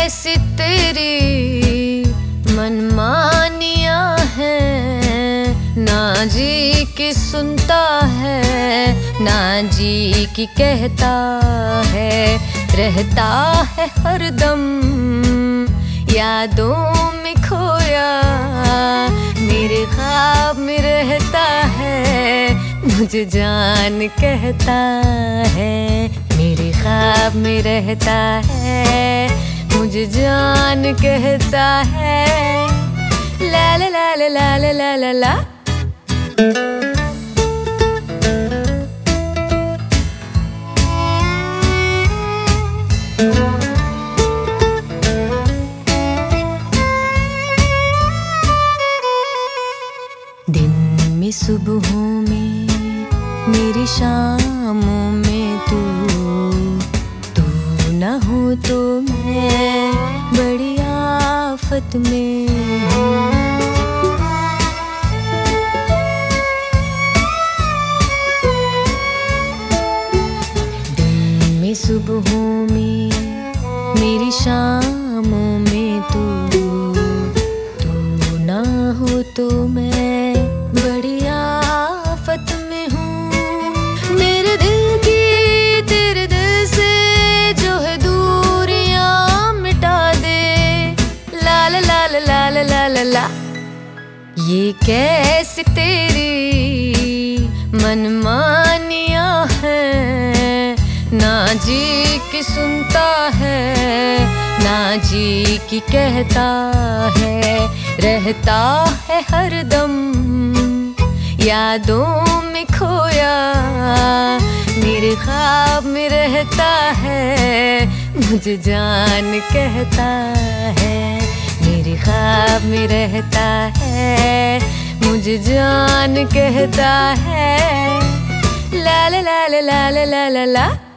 कैसी तेरी मनमानियाँ हैं, ना जी की सुनता है ना जी की कहता है, रहता है हरदम यादों में खोया, मेरे ख्वाब में रहता है, मुझे जान कहता है, मेरे ख्वाब में रहता है, मुझे जान कहता है। ला ला ला ला ला ला ला ला ला। दिन में सुबहों में मेरी शामों में तू ना हो तो मैं बड़ी आफत में हूँ। दिन में सुबहों में मेरी शामों में तू ना हो तो मैं बड़ी आफत में हूँ। मेरे दिल की तेरे दिल से जो है दूरियां मिटा दे। ला ला ला ला ला ला ला ला ला। ये कैसी तेरी मनमानियाँ हैं, ना जी की सुनता है ना जी की कहता है, रहता है हरदम यादों में खोया, मेरे ख्वाब में रहता है, मुझे जान कहता है, मेरे ख्वाब में रहता है, मुझे जान कहता है। ला ला ला ला ला ला ला ला।